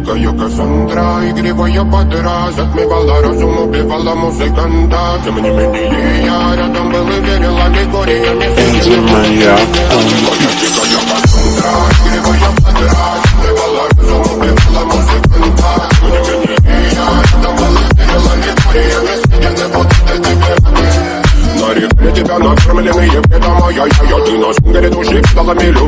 дикая Кассандра, игривая подра, затмевала разум, убивала музыканта. Тем не менее я рядом был и верил аллегориями. Моя дикая Кассандра, игривая подра, затмевала разум, убивала музыканта. Тем не менее я рядом был и верил аллегориями. Съедены вот этой грехи. На реке тебя накормленные бредом, ай-яй-яй, ты на сунгере души педалами.